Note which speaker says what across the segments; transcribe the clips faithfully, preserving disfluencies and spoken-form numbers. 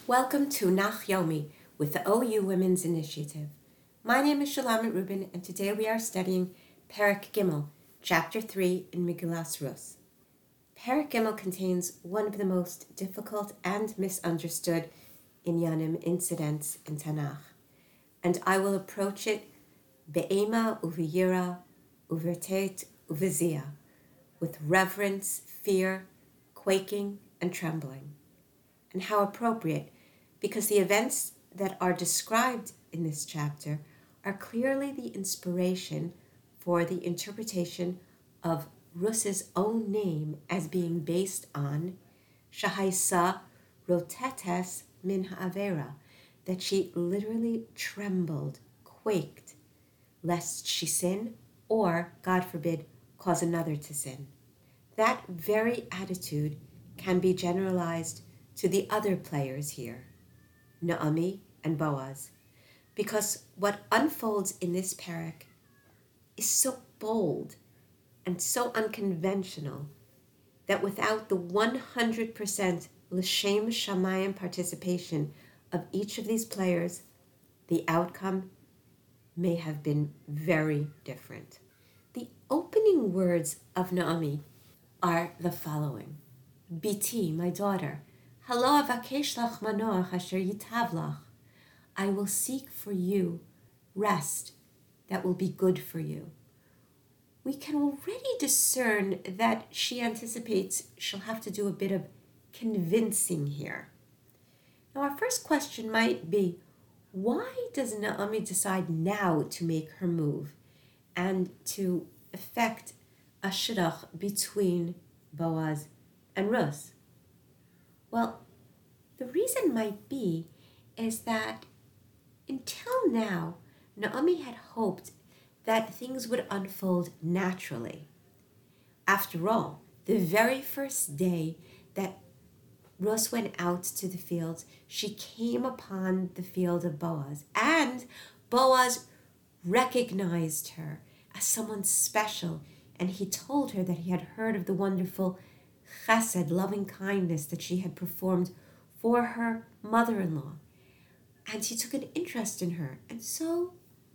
Speaker 1: Welcome to Nach Yomi with the O U Women's Initiative. My name is Shulamit Rubin, and today we are studying Perek Gimel, Chapter three in Megillas Rus. Perek Gimel contains one of the most difficult and misunderstood inyanim incidents in Tanakh, and I will approach it be'ema uviyira uvertet uvizia, with reverence, fear, quaking, and trembling. And how appropriate, because the events that are described in this chapter are clearly the inspiration for the interpretation of Rus's own name as being based on Shahaisa rotetes min ha'avera, that she literally trembled, quaked, lest she sin or, God forbid, cause another to sin. That very attitude can be generalized to the other players here, Naomi and Boaz, because what unfolds in this parak is so bold and so unconventional that without the one hundred percent l'shem shamayim participation of each of these players, the outcome may have been very different. The opening words of Naomi are the following: Biti, my daughter, Halo avakesh lach manoach asher yitav lach. I will seek for you rest that will be good for you. We can already discern that she anticipates she'll have to do a bit of convincing here. Now, our first question might be, why does Naomi decide now to make her move and to effect a shidduch between Boaz and Rus? Well, the reason might be is that until now, Naomi had hoped that things would unfold naturally. After all, the very first day that Rus went out to the fields, she came upon the field of Boaz, and Boaz recognized her as someone special, and he told her that he had heard of the wonderful chesed, loving kindness that she had performed for her mother-in-law, and he took an interest in her. And so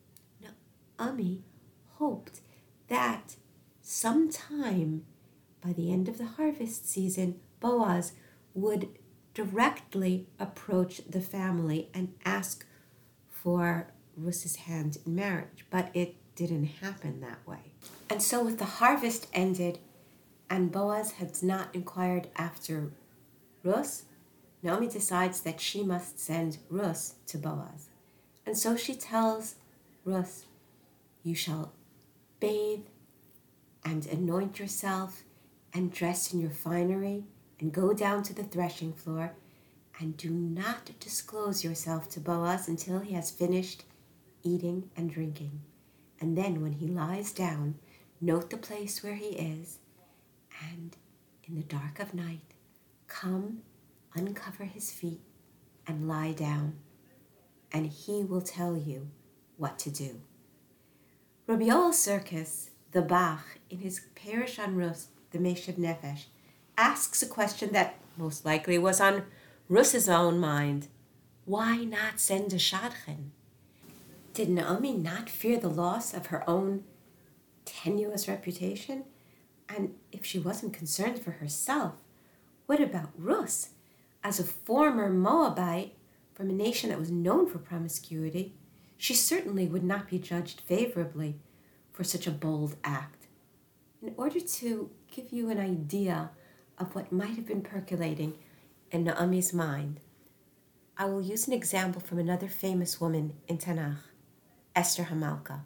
Speaker 1: Naomi hoped that sometime by the end of the harvest season, Boaz would directly approach the family and ask for Rus's hand in marriage, but it didn't happen that way. And so with the harvest ended and Boaz has not inquired after Rus, Naomi decides that she must send Rus to Boaz. And so she tells Rus, you shall bathe and anoint yourself and dress in your finery and go down to the threshing floor, and do not disclose yourself to Boaz until he has finished eating and drinking. And then when he lies down, note the place where he is, and in the dark of night, come, uncover his feet, and lie down, and he will tell you what to do. Rabbi Yoel Sirkis, the Bach, in his Parish on Rus, the Meshav Nefesh, asks a question that most likely was on Rus's own mind. Why not send a shadchan? Did Naomi not fear the loss of her own tenuous reputation? And if she wasn't concerned for herself, what about Rus? As a former Moabite from a nation that was known for promiscuity, she certainly would not be judged favorably for such a bold act. In order to give you an idea of what might have been percolating in Naomi's mind, I will use an example from another famous woman in Tanakh, Esther Hamalka.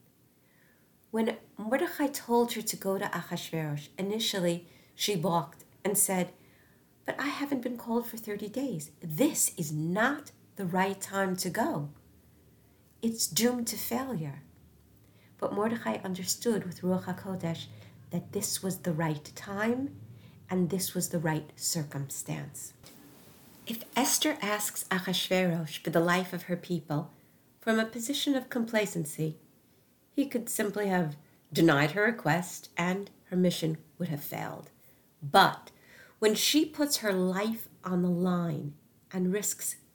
Speaker 1: When Mordechai told her to go to Achashverosh, initially she balked and said, but I haven't been called for thirty days. This is not the right time to go. It's doomed to failure. But Mordechai understood with Ruach HaKodesh that this was the right time and this was the right circumstance. If Esther asks Achashverosh for the life of her people from a position of complacency, he could simply have denied her request and her mission would have failed. But when she puts her life on the line and risks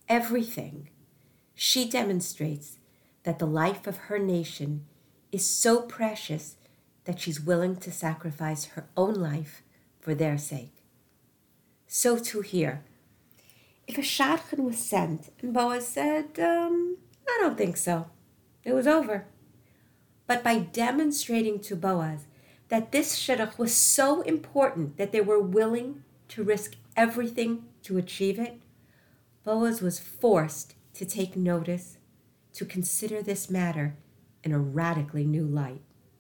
Speaker 1: everything. She demonstrates that the life of her nation is so precious that she's willing to sacrifice her own life for their sake. So too here. If a shadchan was sent and Boaz said, um, I don't think so, it was over. But by demonstrating to Boaz that this shidduch was so important that they were willing to risk everything to achieve it, Boaz was forced to take notice, to consider this matter in a radically new light.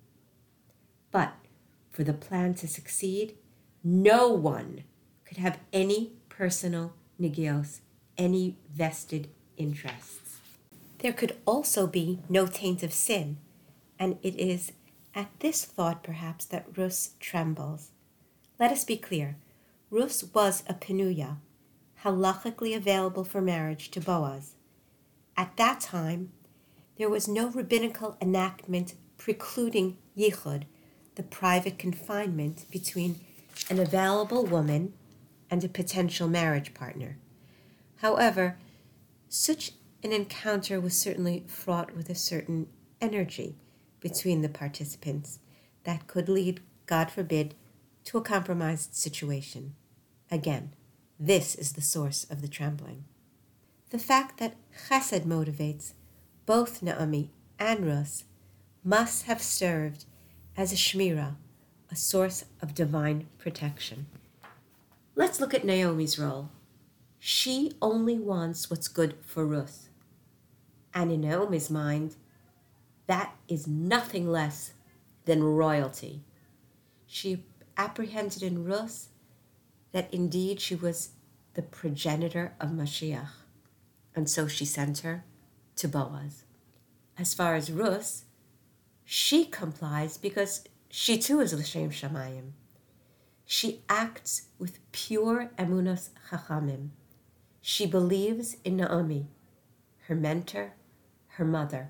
Speaker 1: But for the plan to succeed, no one could have any personal negios, any vested interests. There could also be no taint of sin, and it is at this thought perhaps that Rus trembles. Let us be clear, Rus was a penuya, halachically available for marriage to Boaz. At that time, there was no rabbinical enactment precluding yichud, the private confinement between an available woman and a potential marriage partner. However, such an encounter was certainly fraught with a certain energy between the participants that could lead, God forbid, to a compromised situation. Again, this is the source of the trembling. The fact that chesed motivates both Naomi and Rus must have served as a shmira, a source of divine protection. Let's look at Naomi's role. She only wants what's good for Rus. And in Naomi's mind, that is nothing less than royalty. She apprehended in Rus that indeed she was the progenitor of Mashiach, and so she sent her to Boaz. As far as Rus, she complies because she too is l'shem shamayim. She acts with pure emunas chachamim. She believes in Naomi, her mentor, her mother.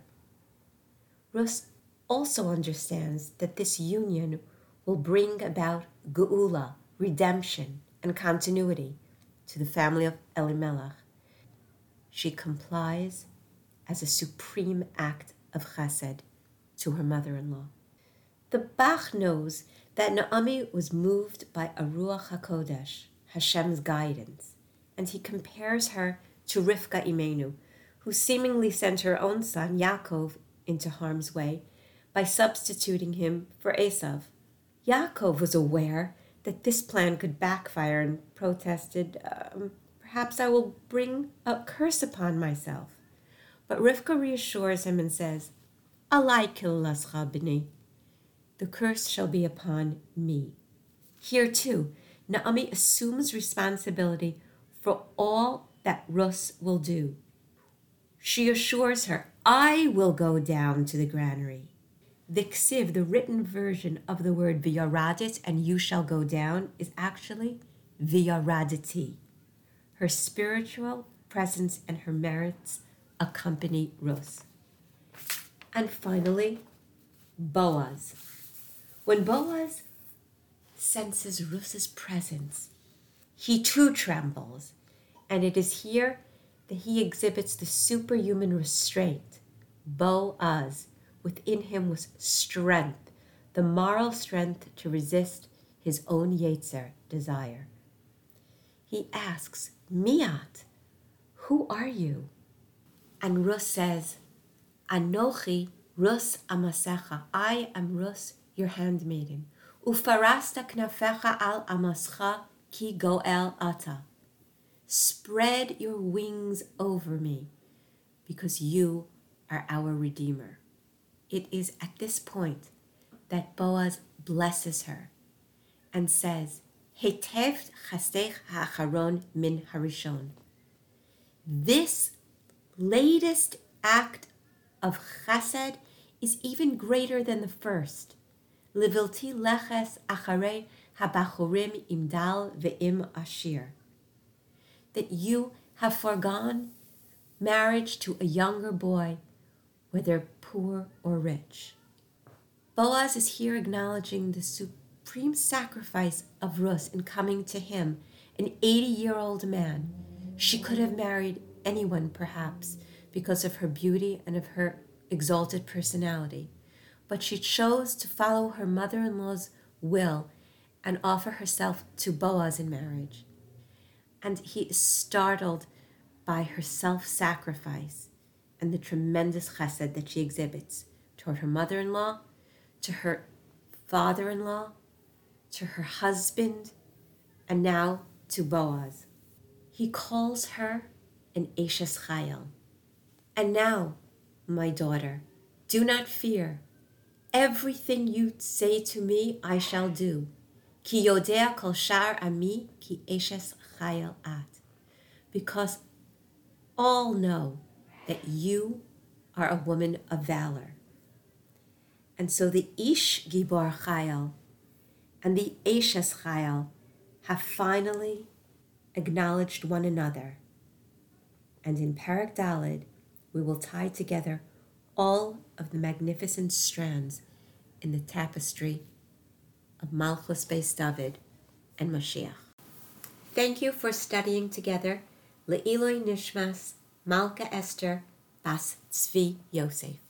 Speaker 1: Rus also understands that this union will bring about geula, redemption, and continuity to the family of Elimelech. She complies as a supreme act of chesed to her mother-in-law. The Bach knows that Naomi was moved by a Ruach HaKodesh, Hashem's guidance, and he compares her to Rivka Imenu, who seemingly sent her own son, Yaakov, into harm's way by substituting him for Esav. Yaakov was aware that this plan could backfire and protested, um, perhaps I will bring a curse upon myself. But Rivka reassures him and says, Alai killascha b'ni, the curse shall be upon me. Here too, Naomi assumes responsibility for all that Rus will do. She assures her, I will go down to the granary. The ksiv, the written version of the word v'yaradit and you shall go down, is actually v'yaraditi. Her spiritual presence and her merits accompany Rus. And finally, Boaz. When Boaz senses Rus's presence, he too trembles, and it is here that he exhibits the superhuman restraint. Boaz, within him was strength, the moral strength to resist his own yetzer, desire. He asks, Miat, who are you? And Rus says, Anochi Rus amasecha, I am Rus, your handmaiden. Ufarasta knafecha al amascha ki goel ata. Spread your wings over me, because you are our Redeemer. It is at this point that Boaz blesses her and says, Hetev chastech ha'acharon min harishon. This latest act of chesed is even greater than the first. Levilti leches acharei habachurim imdal ve'im ashir. That you have foregone marriage to a younger boy, whether poor or rich. Boaz is here acknowledging the supreme sacrifice of Rus in coming to him, an eighty-year-old man. She could have married anyone, perhaps, because of her beauty and of her exalted personality, but she chose to follow her mother-in-law's will and offer herself to Boaz in marriage. And he is startled by her self-sacrifice and the tremendous chesed that she exhibits toward her mother-in-law, to her father-in-law, to her husband, and now to Boaz. He calls her an Eshes Chayil. And now, my daughter, do not fear. Everything you say to me, I shall do. Ki yodea kol shar ami ki Eshes Chayil at. Because all know that you are a woman of valor. And so the Ish Gibor Chayil and the Eshes Chayil have finally acknowledged one another. And in Perek Daled, we will tie together all of the magnificent strands in the tapestry of Malchus Beis David and Moshiach. Thank you for studying together Le'iloi Nishmas Malka Esther Bas Tzvi Yosef.